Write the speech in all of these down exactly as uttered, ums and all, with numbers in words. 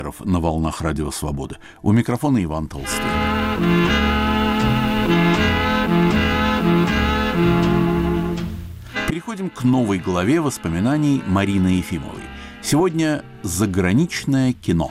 на волнах Радио Свободы. У микрофона Иван Толстой. Переходим к новой главе воспоминаний Марины Ефимовой. Сегодня заграничное кино.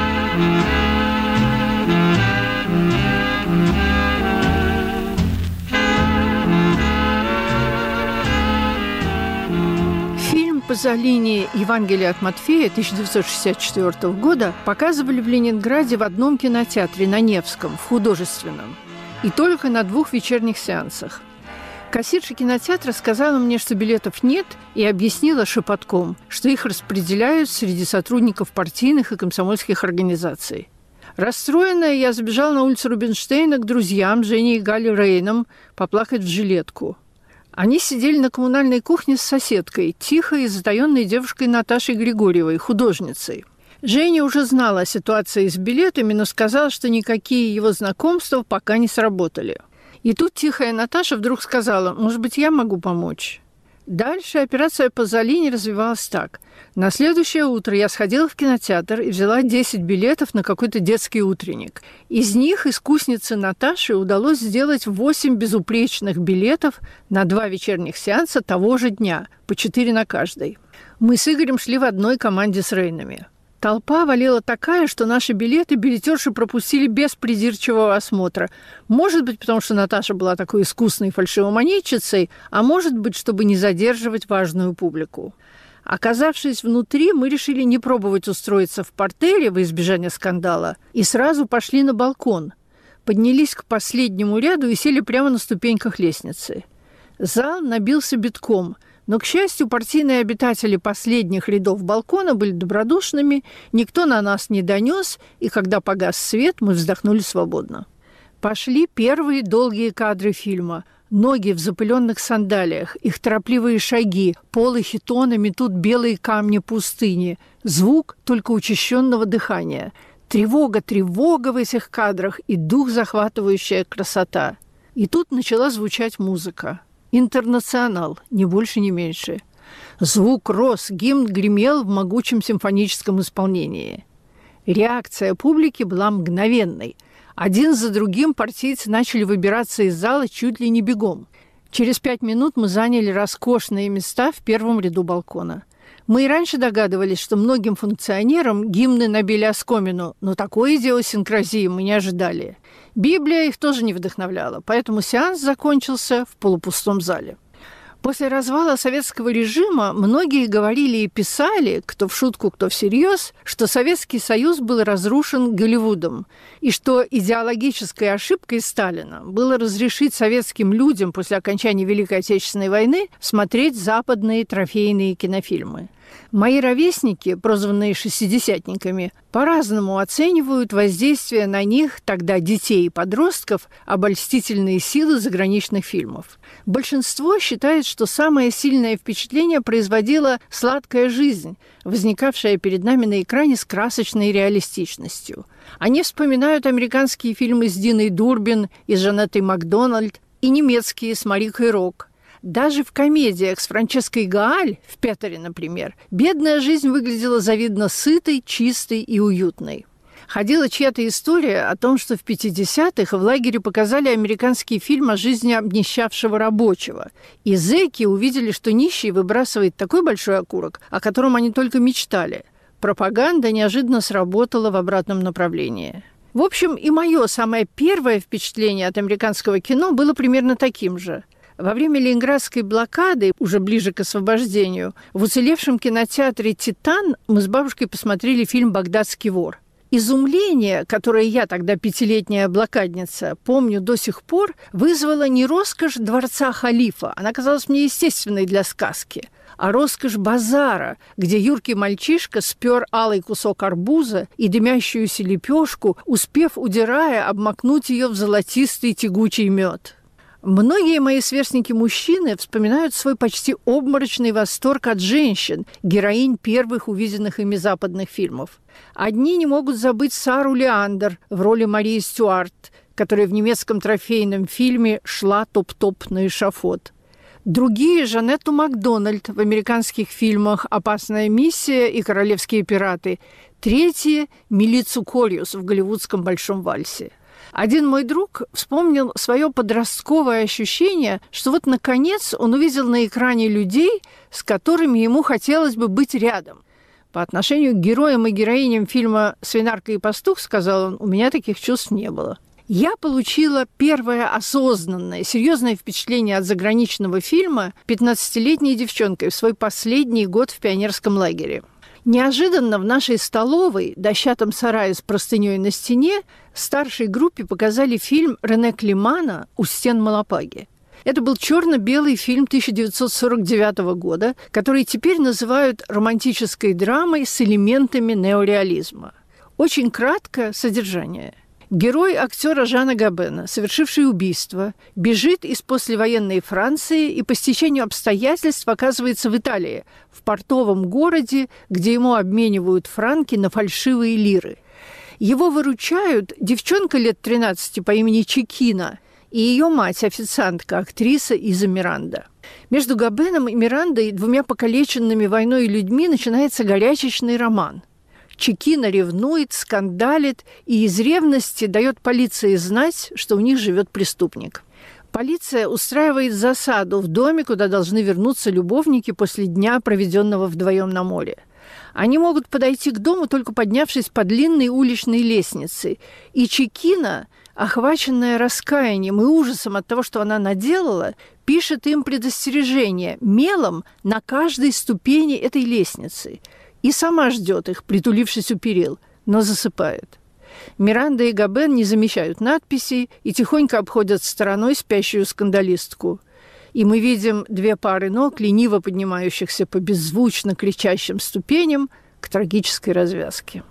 Фильм «Пазолини. Евангелие от Матфея» тысяча девятьсот шестьдесят четвёртого года показывали в Ленинграде в одном кинотеатре на Невском, в художественном, и только на двух вечерних сеансах. Кассирша кинотеатра сказала мне, что билетов нет, и объяснила шепотком, что их распределяют среди сотрудников партийных и комсомольских организаций. Расстроенная, я забежала на улицу Рубинштейна к друзьям Жене и Гале Рейнам поплакать в жилетку. Они сидели на коммунальной кухне с соседкой, тихой и затаённой девушкой Наташей Григорьевой, художницей. Женя уже знала о ситуации с билетами, но сказала, что никакие его знакомства пока не сработали. И тут тихая Наташа вдруг сказала: «Может быть, я могу помочь?» Дальше операция Пазолини развивалась так. На следующее утро я сходила в кинотеатр и взяла десять билетов на какой-то детский утренник. Из них искуснице Наташе удалось сделать восемь безупречных билетов на два вечерних сеанса того же дня, по четыре на каждый. Мы с Игорем шли в одной команде с Рейнами. Толпа валила такая, что наши билеты билетерши пропустили без придирчивого осмотра. Может быть, потому что Наташа была такой искусной фальшивомонетчицей, а может быть, чтобы не задерживать важную публику. Оказавшись внутри, мы решили не пробовать устроиться в партере во избежание скандала и сразу пошли на балкон. Поднялись к последнему ряду и сели прямо на ступеньках лестницы. Зал набился битком. Но, к счастью, партийные обитатели последних рядов балкона были добродушными, никто на нас не донес, и когда погас свет, мы вздохнули свободно. Пошли первые долгие кадры фильма. Ноги в запыленных сандалиях, их торопливые шаги, полы хитона метут белые камни пустыни, звук только учащенного дыхания, тревога, тревога в этих кадрах и дух захватывающая красота. И тут начала звучать музыка. Интернационал, ни больше, ни меньше. Звук рос, гимн гремел в могучем симфоническом исполнении. Реакция публики была мгновенной. Один за другим партийцы начали выбираться из зала чуть ли не бегом. Через пять минут мы заняли роскошные места в первом ряду балкона. Мы и раньше догадывались, что многим функционерам гимны набили оскомину, но такой идиосинкразии мы не ожидали. Библия их тоже не вдохновляла, поэтому сеанс закончился в полупустом зале. После развала советского режима многие говорили и писали, кто в шутку, кто всерьез, что Советский Союз был разрушен Голливудом, и что идеологической ошибкой Сталина было разрешить советским людям после окончания Великой Отечественной войны смотреть западные трофейные кинофильмы. Мои ровесники, прозванные шестидесятниками, по-разному оценивают воздействие на них, тогда детей и подростков, обольстительные силы заграничных фильмов. Большинство считает, что самое сильное впечатление производила «Сладкая жизнь», возникавшая перед нами на экране с красочной реалистичностью. Они вспоминают американские фильмы с Диной Дурбин и Жанеттой Макдональд и немецкие с Марикой Рок. Даже в комедиях с Франческой Гааль, в «Петере», например, бедная жизнь выглядела завидно сытой, чистой и уютной. Ходила чья-то история о том, что в пятидесятых в лагере показали американский фильм о жизни обнищавшего рабочего. И зэки увидели, что нищий выбрасывает такой большой окурок, о котором они только мечтали. Пропаганда неожиданно сработала в обратном направлении. В общем, и мое самое первое впечатление от американского кино было примерно таким же. Во время Ленинградской блокады, уже ближе к освобождению, в уцелевшем кинотеатре «Титан» мы с бабушкой посмотрели фильм «Багдадский вор». Изумление, которое я, тогда пятилетняя блокадница, помню до сих пор, вызвало не роскошь дворца халифа, она казалась мне естественной для сказки, а роскошь базара, где юркий мальчишка спер алый кусок арбуза и дымящуюся лепешку, успев, удирая, обмакнуть ее в золотистый тягучий мед. Многие мои сверстники-мужчины вспоминают свой почти обморочный восторг от женщин, героинь первых увиденных ими западных фильмов. Одни не могут забыть Сару Леандер в роли Марии Стюарт, которая в немецком трофейном фильме шла топ-топ на эшафот. Другие – Жанетту Макдональд в американских фильмах «Опасная миссия» и «Королевские пираты». Третьи – Милицу Кориус в голливудском «Большом вальсе». Один мой друг вспомнил свое подростковое ощущение, что вот, наконец, он увидел на экране людей, с которыми ему хотелось бы быть рядом. По отношению к героям и героиням фильма «Свинарка и пастух», сказал он, у меня таких чувств не было. Я получила первое осознанное, серьезное впечатление от заграничного фильма пятнадцатилетней девчонкой в свой последний год в пионерском лагере. Неожиданно в нашей столовой, дощатом сарае с простыней на стене, старшей группе показали фильм Рене Климана «У стен Малапаги». Это был черно-белый фильм тысяча девятьсот сорок девятого года, который теперь называют романтической драмой с элементами неореализма. Очень кратко содержание. Герой актера Жана Габена, совершивший убийство, бежит из послевоенной Франции и по стечению обстоятельств оказывается в Италии, в портовом городе, где ему обменивают франки на фальшивые лиры. Его выручают девчонка лет тринадцати по имени Чекина и ее мать, официантка, актриса Иза Миранда. Между Габеном и Мирандой, двумя покалеченными войной людьми, начинается горячечный роман. Чекина ревнует, скандалит и из ревности дает полиции знать, что у них живет преступник. Полиция устраивает засаду в доме, куда должны вернуться любовники после дня, проведенного вдвоем на море. Они могут подойти к дому, только поднявшись по длинной уличной лестнице. И Чекина, охваченная раскаянием и ужасом от того, что она наделала, пишет им предостережение мелом на каждой ступени этой лестницы. И сама ждет их, притулившись у перил, но засыпает. Миранда и Габен не замечают надписей и тихонько обходят стороной спящую скандалистку. И мы видим две пары ног, лениво поднимающихся по беззвучно кричащим ступеням к трагической развязке.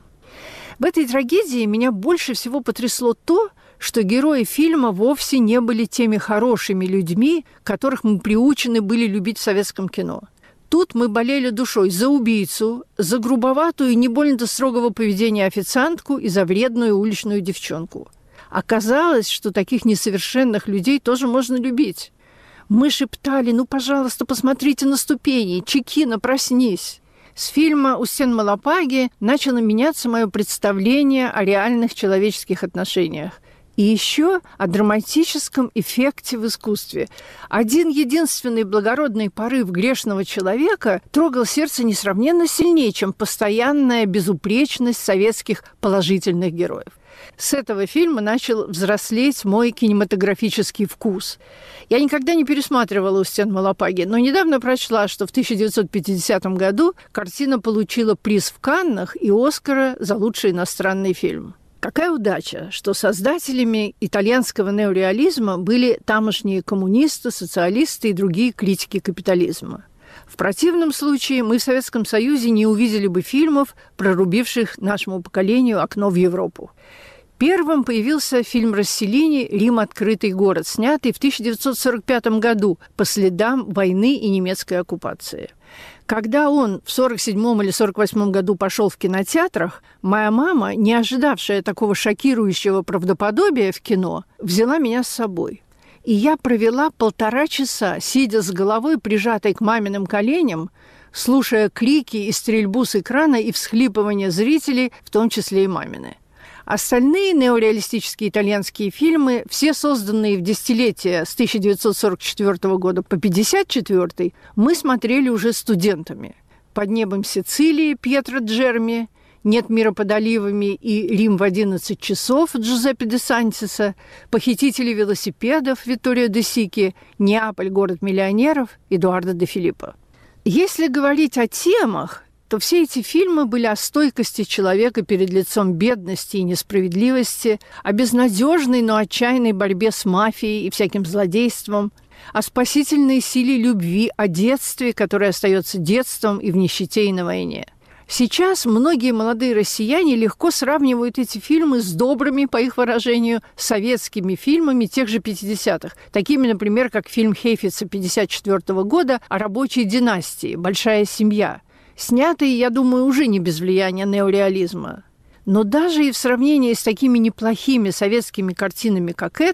В этой трагедии меня больше всего потрясло то, что герои фильма вовсе не были теми хорошими людьми, которых мы приучены были любить в советском кино. Тут мы болели душой за убийцу, за грубоватую и не больно-то строгого поведения официантку и за вредную уличную девчонку. Оказалось, что таких несовершенных людей тоже можно любить. Мы шептали: «Ну, пожалуйста, посмотрите на ступени, Чекина, проснись». С фильма «У стен Малапаги» начало меняться мое представление о реальных человеческих отношениях. И еще о драматическом эффекте в искусстве. Один единственный благородный порыв грешного человека трогал сердце несравненно сильнее, чем постоянная безупречность советских положительных героев. С этого фильма начал взрослеть мой кинематографический вкус. Я никогда не пересматривала «У стен Малапаги», но недавно прочла, что в тысяча девятьсот пятидесятом году картина получила приз в Каннах и Оскара за лучший иностранный фильм. Какая удача, что создателями итальянского неореализма были тамошние коммунисты, социалисты и другие критики капитализма. В противном случае мы в Советском Союзе не увидели бы фильмов, прорубивших нашему поколению окно в Европу. Первым появился фильм Росселлини «Рим. Открытый город», снятый в тысяча девятьсот сорок пятом году по следам войны и немецкой оккупации. Когда он в сорок седьмом или сорок восьмом году пошел в кинотеатрах, моя мама, не ожидавшая такого шокирующего правдоподобия в кино, взяла меня с собой. И я провела полтора часа, сидя с головой, прижатой к маминым коленям, слушая крики и стрельбу с экрана и всхлипывания зрителей, в том числе и мамины. Остальные неореалистические итальянские фильмы, все созданные в десятилетия с тысяча девятьсот сорок четвёртого года по пятьдесят четвёртый, мы смотрели уже студентами. «Под небом Сицилии» Пьетро Джерми, «Нет мира под оливами» и «Рим в одиннадцать часов» Джузеппе де Сантиса, «Похитители велосипедов» Витторио де Сики, «Неаполь. Город миллионеров» Эдуардо де Филиппо. Если говорить о темах, то все эти фильмы были о стойкости человека перед лицом бедности и несправедливости, о безнадежной, но отчаянной борьбе с мафией и всяким злодейством, о спасительной силе любви, о детстве, которое остается детством и в нищете, и на войне. Сейчас многие молодые россияне легко сравнивают эти фильмы с добрыми, по их выражению, советскими фильмами тех же пятидесятых, такими, например, как фильм Хейфица пятьдесят четвёртого года о рабочей династии «Большая семья», снятый, я думаю, уже не без влияния неореализма. Но даже и в сравнении с такими неплохими советскими картинами, как эта,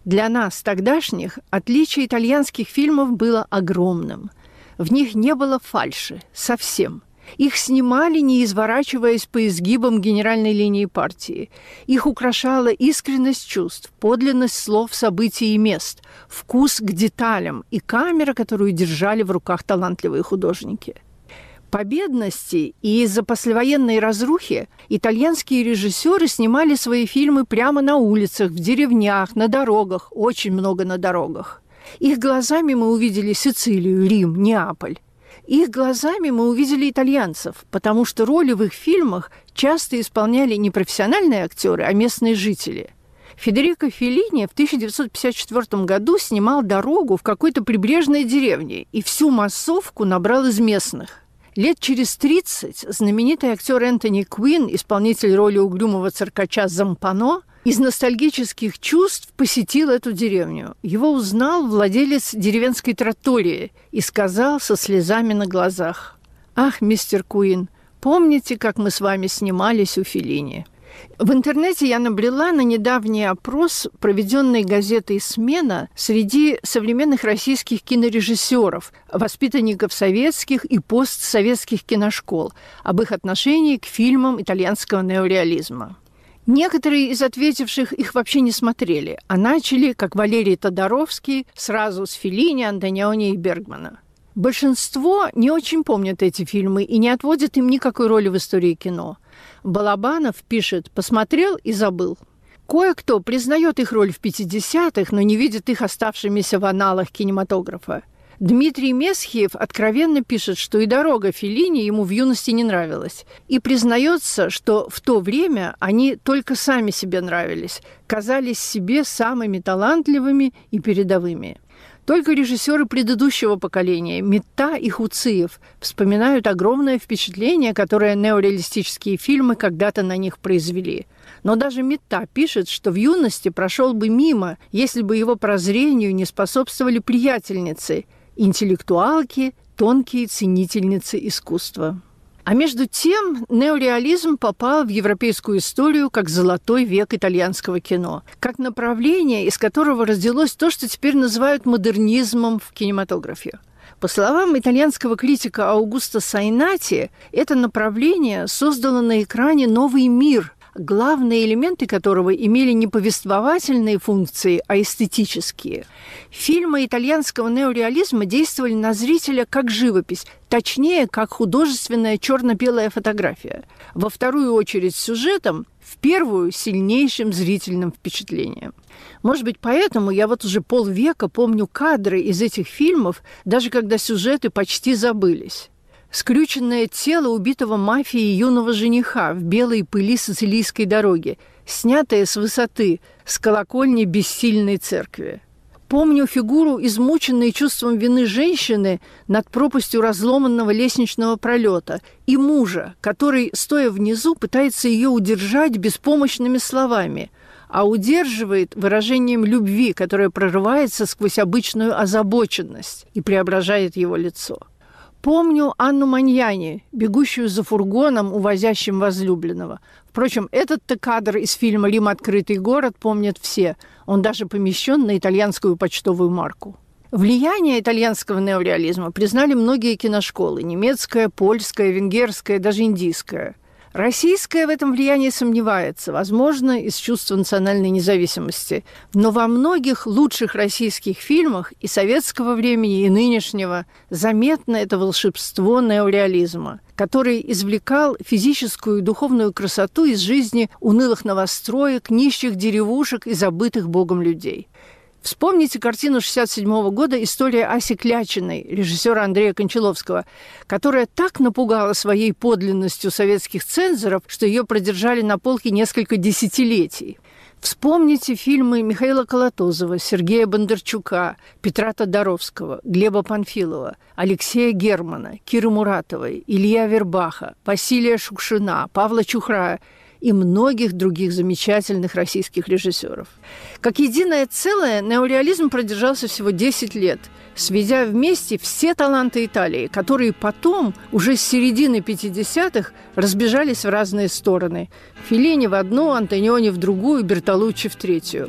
Для нас, тогдашних, отличие итальянских фильмов было огромным. В них не было фальши совсем. Их снимали, не изворачиваясь по изгибам генеральной линии партии. Их украшала искренность чувств, подлинность слов, событий и мест, вкус к деталям и камера, которую держали в руках талантливые художники. По бедности и из-за послевоенной разрухи итальянские режиссеры снимали свои фильмы прямо на улицах, в деревнях, на дорогах, очень много на дорогах. Их глазами мы увидели Сицилию, Рим, Неаполь. Их глазами мы увидели итальянцев, потому что роли в их фильмах часто исполняли не профессиональные актеры, а местные жители. Федерико Феллини в тысяча девятьсот пятьдесят четвёртом году снимал «Дорогу» в какой-то прибрежной деревне и всю массовку набрал из местных. Лет через тридцать знаменитый актер Энтони Куин, исполнитель роли угрюмого циркача Зампано, из ностальгических чувств посетил эту деревню. Его узнал владелец деревенской траттории и сказал со слезами на глазах: «Ах, мистер Куин, помните, как мы с вами снимались у Феллини?» В интернете я набрела на недавний опрос, проведенный газетой «Смена» среди современных российских кинорежиссеров, воспитанников советских и постсоветских киношкол, об их отношении к фильмам итальянского неореализма. Некоторые из ответивших их вообще не смотрели, а начали, как Валерий Тодоровский, сразу с Феллини, Антониони и Бергмана. Большинство не очень помнят эти фильмы и не отводят им никакой роли в истории кино. Балабанов пишет: «Посмотрел и забыл». Кое-кто признает их роль в пятидесятых, но не видит их оставшимися в аналах кинематографа. Дмитрий Месхиев откровенно пишет, что и «Дорога» Феллини ему в юности не нравилась, и признается, что в то время они только сами себе нравились, казались себе самыми талантливыми и передовыми. Только режиссеры предыдущего поколения, Митта и Хуциев, вспоминают огромное впечатление, которое неореалистические фильмы когда-то на них произвели. Но даже Митта пишет, что в юности прошел бы мимо, если бы его прозрению не способствовали приятельницы, интеллектуалки, тонкие ценительницы искусства. А между тем неореализм попал в европейскую историю как золотой век итальянского кино, как направление, из которого родилось то, что теперь называют модернизмом в кинематографе. По словам итальянского критика Аугусто Сайнати, это направление создало на экране новый мир, главные элементы которого имели не повествовательные функции, а эстетические. Фильмы итальянского неореализма действовали на зрителя как живопись, точнее, как художественная черно-белая фотография. Во вторую очередь сюжетом, в первую – сильнейшим зрительным впечатлением. Может быть, поэтому я вот уже полвека помню кадры из этих фильмов, даже когда сюжеты почти забылись. Скрюченное тело убитого мафией юного жениха в белой пыли сицилийской дороги, снятое с высоты, с колокольни бессильной церкви. Помню фигуру, измученной чувством вины женщины над пропастью разломанного лестничного пролета, и мужа, который, стоя внизу, пытается ее удержать беспомощными словами, а удерживает выражением любви, которое прорывается сквозь обычную озабоченность и преображает его лицо. Помню Анну Маньяни, бегущую за фургоном, увозящим возлюбленного. Впрочем, этот-то кадр из фильма «Рим. Открытый город» помнят все. Он даже помещен на итальянскую почтовую марку. Влияние итальянского неореализма признали многие киношколы – немецкая, польская, венгерская, даже индийская. Российская в этом влиянии сомневается, возможно, из чувства национальной независимости. Но во многих лучших российских фильмах и советского времени, и нынешнего заметно это волшебство неореализма, который извлекал физическую и духовную красоту из жизни унылых новостроек, нищих деревушек и забытых Богом людей. Вспомните картину шестьдесят седьмого года «История Аси Клячиной» режиссера Андрея Кончаловского, которая так напугала своей подлинностью советских цензоров, что ее продержали на полке несколько десятилетий. Вспомните фильмы Михаила Колотозова, Сергея Бондарчука, Петра Тодоровского, Глеба Панфилова, Алексея Германа, Киры Муратовой, Илья Вербаха, Василия Шукшина, Павла Чухрая и многих других замечательных российских режиссеров. Как единое целое, неореализм продержался всего десять лет, сведя вместе все таланты Италии, которые потом, уже с середины пятидесятых, разбежались в разные стороны. Феллини в одну, Антониони в другую, Бертолуччи в третью.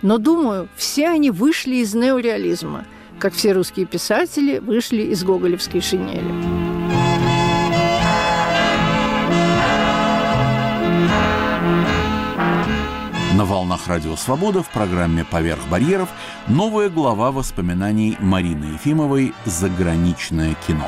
Но, думаю, все они вышли из неореализма, как все русские писатели вышли из гоголевской шинели. На волнах Радио Свобода в программе «Поверх барьеров» новая глава воспоминаний Марины Ефимовой «Заграничное кино».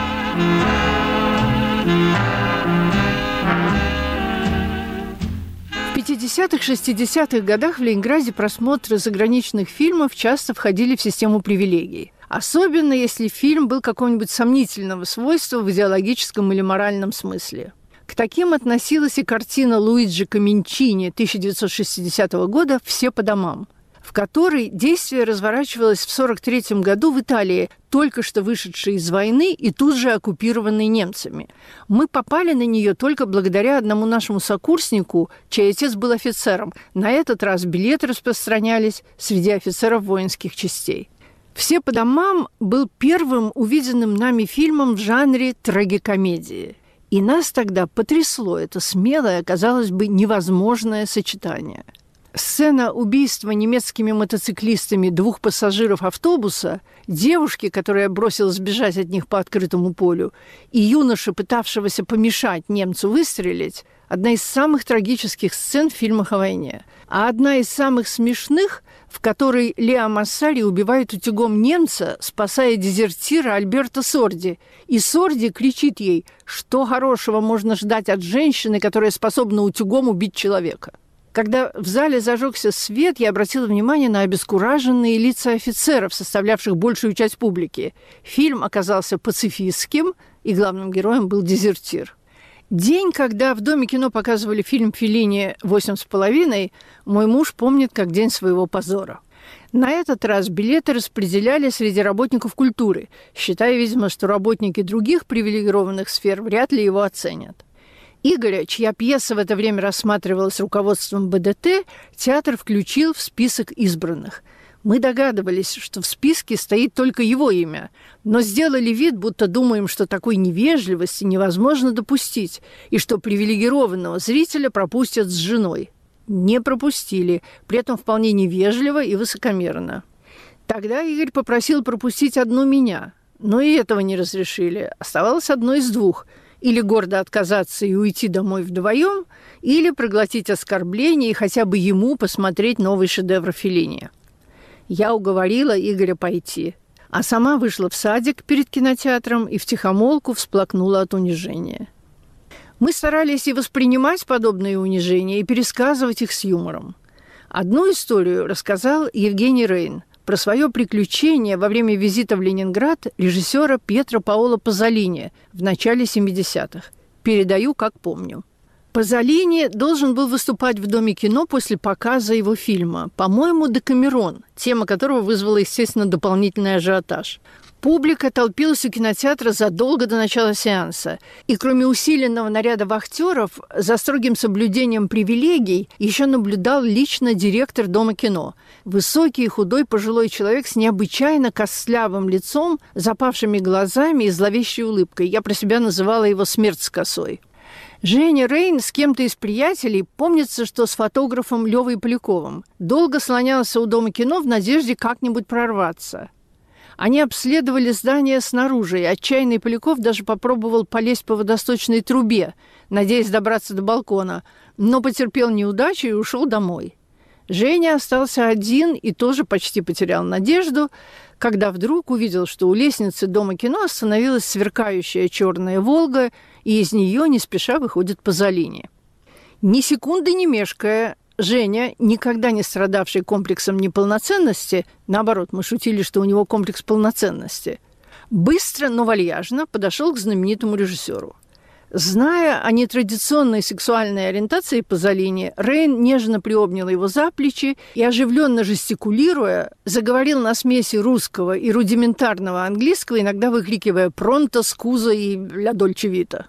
В пятидесятых-шестидесятых годах в Ленинграде просмотры заграничных фильмов часто входили в систему привилегий. Особенно, если фильм был какого-нибудь сомнительного свойства в идеологическом или моральном смысле. К таким относилась и картина Луиджи Каминчини тысяча девятьсот шестидесятого года «Все по домам», в которой действие разворачивалось в сорок третьем году в Италии, только что вышедшей из войны и тут же оккупированной немцами. Мы попали на нее только благодаря одному нашему сокурснику, чей отец был офицером. На этот раз билеты распространялись среди офицеров воинских частей. «Все по домам» был первым увиденным нами фильмом в жанре трагикомедии. И нас тогда потрясло это смелое, казалось бы, невозможное сочетание. Сцена убийства немецкими мотоциклистами двух пассажиров автобуса, девушки, которая бросилась бежать от них по открытому полю, и юноши, пытавшегося помешать немцу выстрелить, одна из самых трагических сцен в фильмах о войне. А одна из самых смешных, в которой Леа Массари убивает утюгом немца, спасая дезертира Альберто Сорди. И Сорди кричит ей, что хорошего можно ждать от женщины, которая способна утюгом убить человека. Когда в зале зажегся свет, я обратила внимание на обескураженные лица офицеров, составлявших большую часть публики. Фильм оказался пацифистским, и главным героем был дезертир. День, когда в Доме кино показывали фильм Феллини «Восемь с половиной», мой муж помнит как день своего позора. На этот раз билеты распределяли среди работников культуры, считая, видимо, что работники других привилегированных сфер вряд ли его оценят. Игоря, чья пьеса в это время рассматривалась руководством Бэ Дэ Тэ, театр включил в список избранных. Мы догадывались, что в списке стоит только его имя, но сделали вид, будто думаем, что такой невежливости невозможно допустить, и что привилегированного зрителя пропустят с женой. Не пропустили, при этом вполне невежливо и высокомерно. Тогда Игорь попросил пропустить одну меня, но и этого не разрешили. Оставалось одно из двух – или гордо отказаться и уйти домой вдвоем, или проглотить оскорбление и хотя бы ему посмотреть новый шедевр Феллини. Я уговорила Игоря пойти, а сама вышла в садик перед кинотеатром и втихомолку всплакнула от унижения. Мы старались и воспринимать подобные унижения, и пересказывать их с юмором. Одну историю рассказал Евгений Рейн про свое приключение во время визита в Ленинград режиссера Пьетро Паоло Пазолини в начале семидесятых. Передаю, как помню. Пазолини должен был выступать в Доме кино после показа его фильма, по-моему, «Декамерон», тема которого вызвала, естественно, дополнительный ажиотаж. Публика толпилась у кинотеатра задолго до начала сеанса. И кроме усиленного наряда вахтеров, за строгим соблюдением привилегий еще наблюдал лично директор Дома кино. Высокий и худой пожилой человек с необычайно костлявым лицом, запавшими глазами и зловещей улыбкой. Я про себя называла его «смерть с косой». Женя Рейн с кем-то из приятелей, помнится, что с фотографом Левой Поляковым, долго слонялся у Дома кино в надежде как-нибудь прорваться. Они обследовали здание снаружи, и отчаянный Поляков даже попробовал полезть по водосточной трубе, надеясь добраться до балкона, но потерпел неудачу и ушел домой. Женя остался один и тоже почти потерял надежду, когда вдруг увидел, что у лестницы Дома кино остановилась сверкающая черная «Волга», и из нее не спеша выходит Пазолини. Ни секунды не мешкая, Женя, никогда не страдавший комплексом неполноценности, наоборот, мы шутили, что у него комплекс полноценности, быстро, но вальяжно подошел к знаменитому режиссеру. Зная о нетрадиционной сексуальной ориентации Пазолини, Рейн нежно приобнял его за плечи и, оживленно жестикулируя, заговорил на смеси русского и рудиментарного английского, иногда выкрикивая «пронто, скуза» и «ля дольче вита».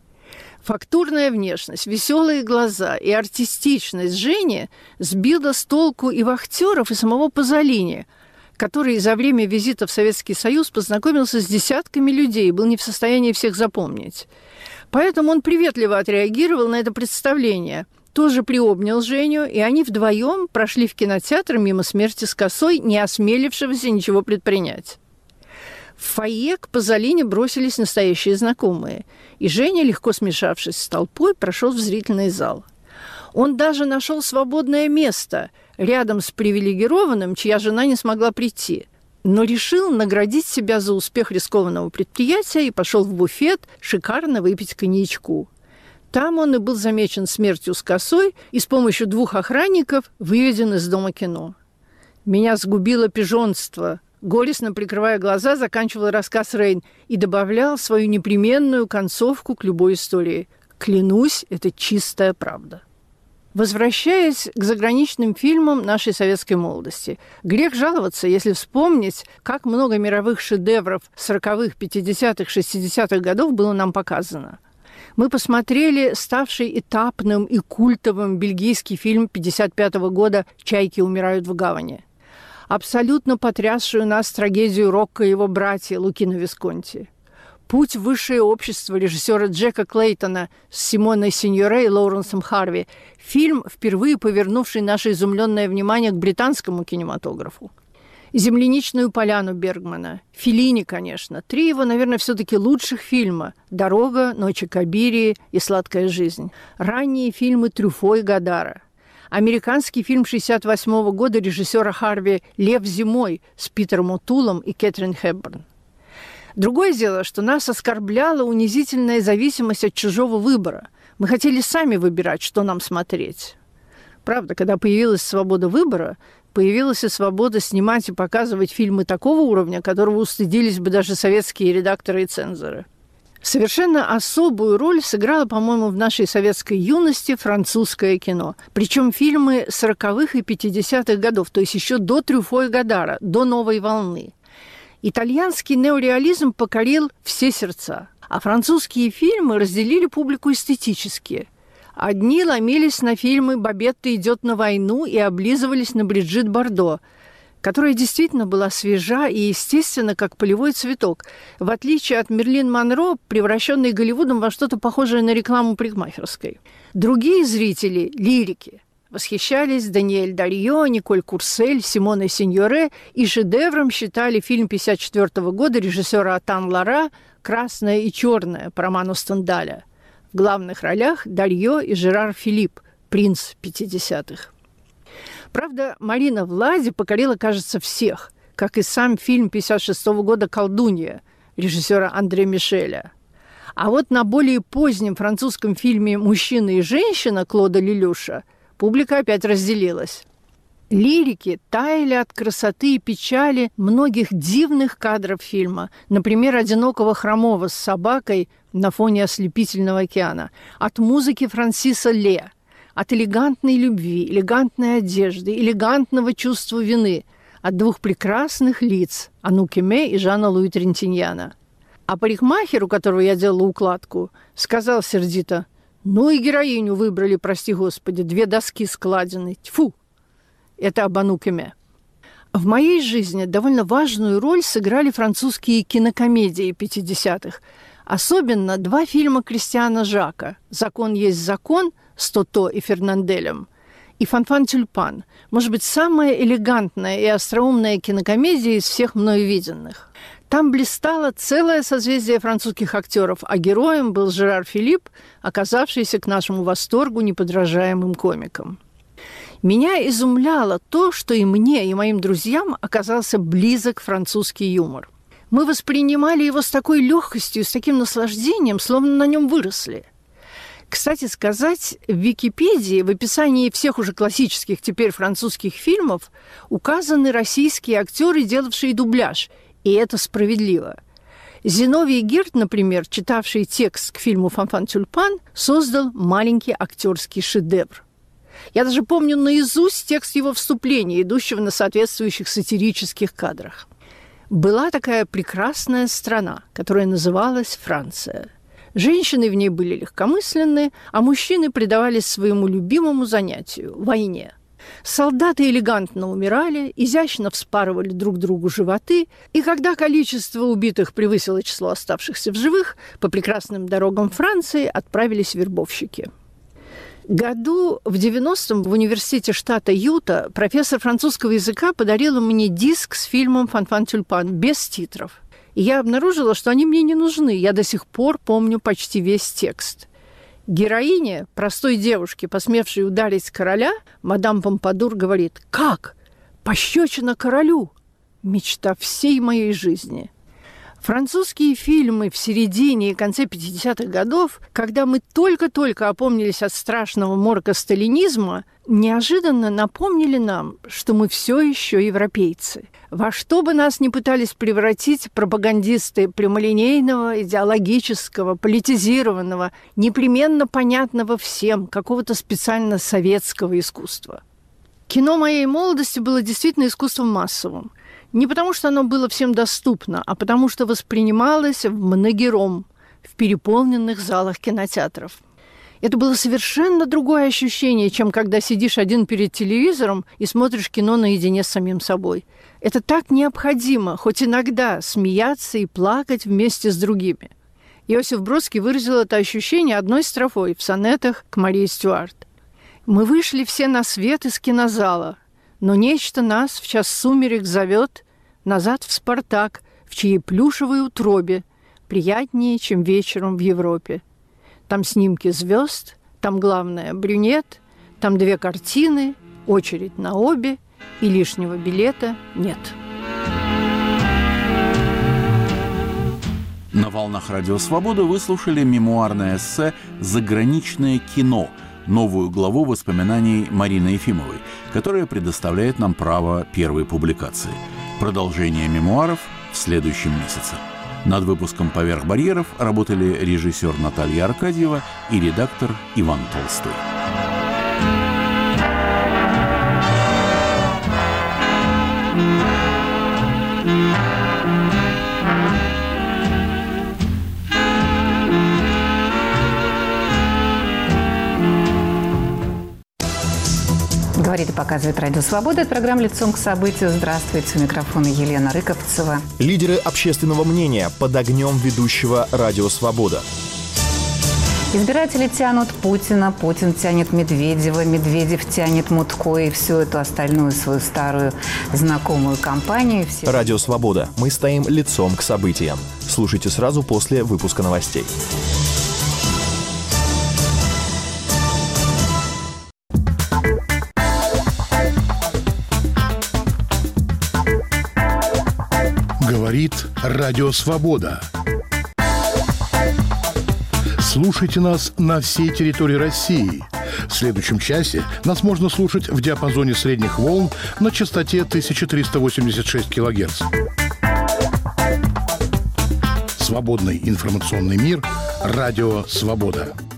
Фактурная внешность, веселые глаза и артистичность Жени сбила с толку и вахтеров, и самого Пазолини, который за время визита в Советский Союз познакомился с десятками людей и был не в состоянии всех запомнить. Поэтому он приветливо отреагировал на это представление, тоже приобнял Женю, и они вдвоем прошли в кинотеатр мимо смерти с косой, не осмелившегося ничего предпринять. В фойе к Пазолини бросились настоящие знакомые, и Женя, легко смешавшись с толпой, прошел в зрительный зал. Он даже нашел свободное место рядом с привилегированным, чья жена не смогла прийти, но решил наградить себя за успех рискованного предприятия и пошел в буфет шикарно выпить коньячку. Там он и был замечен смертью с косой и с помощью двух охранников выведен из дома кино. «Меня сгубило пижонство», — горестно прикрывая глаза, заканчивал рассказ Рейн и добавлял свою непременную концовку к любой истории. «Клянусь, это чистая правда». Возвращаясь к заграничным фильмам нашей советской молодости, грех жаловаться, если вспомнить, как много мировых шедевров сороковых, пятидесятых, шестидесятых годов было нам показано. Мы посмотрели ставший этапным и культовым бельгийский фильм пятьдесят пятого года «Чайки умирают в гавани», абсолютно потрясшую нас трагедию Рокко и его братья Лукино Висконти, «Путь в высшее общество» режиссера Джека Клейтона с Симоной Синьоре и Лоуренсом Харви, фильм, впервые повернувший наше изумленное внимание к британскому кинематографу. «Земляничную поляну» Бергмана, Феллини, конечно, три его, наверное, все-таки лучших фильма «Дорога», «Ночи Кабирии» и «Сладкая жизнь», ранние фильмы Трюфо и Годара, американский фильм шестьдесят восьмого года режиссера Харви «Лев зимой» с Питером О'Тулом и Кэтрин Хепберн. Другое дело, что нас оскорбляла унизительная зависимость от чужого выбора. Мы хотели сами выбирать, что нам смотреть. Правда, когда появилась свобода выбора, появилась и свобода снимать и показывать фильмы такого уровня, которого устыдились бы даже советские редакторы и цензоры. Совершенно особую роль сыграло, по-моему, в нашей советской юности французское кино. Причем фильмы сороковых и пятидесятых годов, то есть еще до Трюфо и Годара, до «Новой волны». Итальянский неореализм покорил все сердца, а французские фильмы разделили публику эстетически. Одни ломились на фильмы «Бабетта идет на войну» и облизывались на Бриджит Бардо, которая действительно была свежа и, естественно, как полевой цветок, в отличие от Мерлин Монро, превращенной Голливудом во что-то похожее на рекламу парикмахерской. Другие зрители, лирики, восхищались Даниэль Дарьё, Николь Курсель, Симоной Синьоре и шедевром считали фильм пятьдесят четвёртого года режиссера Атан Лара «Красное и черное» по роману Стендаля. В главных ролях Дарьё и Жерар Филипп, принц пятидесятых. Правда, Марина Влади покорила, кажется, всех, как и сам фильм пятьдесят шестого года «Колдунья» режиссера Андре Мишеля. А вот на более позднем французском фильме «Мужчина и женщина» Клода Лелюша публика опять разделилась. Лирики таяли от красоты и печали многих дивных кадров фильма, например, одинокого хромого с собакой на фоне ослепительного океана, от музыки Франсиса Ле, от элегантной любви, элегантной одежды, элегантного чувства вины, от двух прекрасных лиц Ануки Ме и Жана-Луи Трентиньяна. А парикмахер, у которого я делала укладку, сказал сердито: «Ну и героиню выбрали, прости господи, две доски складены. Тьфу!» Это об Ануке Ме. В моей жизни довольно важную роль сыграли французские кинокомедии пятидесятых. Особенно два фильма Кристиана Жака «Закон есть закон» с Тото и Фернанделем и «Фанфан-Тюльпан». Может быть, самая элегантная и остроумная кинокомедия из всех мною виденных. Там блистало целое созвездие французских актеров, а героем был Жерар Филипп, оказавшийся к нашему восторгу неподражаемым комиком. Меня изумляло то, что и мне, и моим друзьям оказался близок французский юмор. Мы воспринимали его с такой легкостью, с таким наслаждением, словно на нем выросли. Кстати сказать, в Википедии, в описании всех уже классических теперь французских фильмов указаны российские актеры, делавшие дубляж, и это справедливо. Зиновий Герд, например, читавший текст к фильму «Фанфан-Тюльпан», создал маленький актерский шедевр. Я даже помню наизусть текст его вступления, идущего на соответствующих сатирических кадрах. Была такая прекрасная страна, которая называлась Франция. Женщины в ней были легкомысленны, а мужчины предавались своему любимому занятию – войне. Солдаты элегантно умирали, изящно вспарывали друг другу животы, и когда количество убитых превысило число оставшихся в живых, по прекрасным дорогам Франции отправились вербовщики. Году в девяностом в университете штата Юта профессор французского языка подарила мне диск с фильмом «Фан-Фан-Тюльпан» без титров. И я обнаружила, что они мне не нужны. Я до сих пор помню почти весь текст. Героиня, простой девушки, посмевшей ударить короля, мадам Помпадур говорит: «Как? Пощечина королю? Мечта всей моей жизни». Французские фильмы в середине и конце пятидесятых годов, когда мы только-только опомнились от страшного морока сталинизма, неожиданно напомнили нам, что мы все еще европейцы. Во что бы нас ни пытались превратить пропагандисты прямолинейного, идеологического, политизированного, непременно понятного всем, какого-то специально советского искусства. Кино моей молодости было действительно искусством массовым. Не потому, что оно было всем доступно, а потому, что воспринималось в многером, в переполненных залах кинотеатров. Это было совершенно другое ощущение, чем когда сидишь один перед телевизором и смотришь кино наедине с самим собой. Это так необходимо, хоть иногда смеяться и плакать вместе с другими. Иосиф Бродский выразил это ощущение одной строфой в сонетах к Марии Стюарт. «Мы вышли все на свет из кинозала, но нечто нас в час сумерек зовет назад в Спартак, в чьей плюшевой утробе приятнее, чем вечером в Европе. Там снимки звезд, там главное брюнет, там две картины, очередь на обе, и лишнего билета нет». На волнах Радио Свобода вы слушали мемуарное эссе «Заграничное кино», новую главу воспоминаний Марины Ефимовой, которая предоставляет нам право первой публикации. Продолжение мемуаров в следующем месяце. Над выпуском «Поверх барьеров» работали режиссер Наталья Аркадьева и редактор Иван Толстой. Говорит и показывает Радио Свобода. Это программа «Лицом к событию». Здравствуйте, у микрофона Елена Рыковцева. Лидеры общественного мнения под огнем ведущего Радио Свобода. Избиратели тянут Путина, Путин тянет Медведева, Медведев тянет Мутко и всю эту остальную свою старую знакомую компанию. Все... Радио Свобода. Мы стоим лицом к событиям. Слушайте сразу после выпуска новостей. Говорит Радио Свобода. Слушайте нас на всей территории России. В следующем часе нас можно слушать в диапазоне средних волн на частоте тысяча триста восемьдесят шесть килогерц. Свободный информационный мир. Радио Свобода.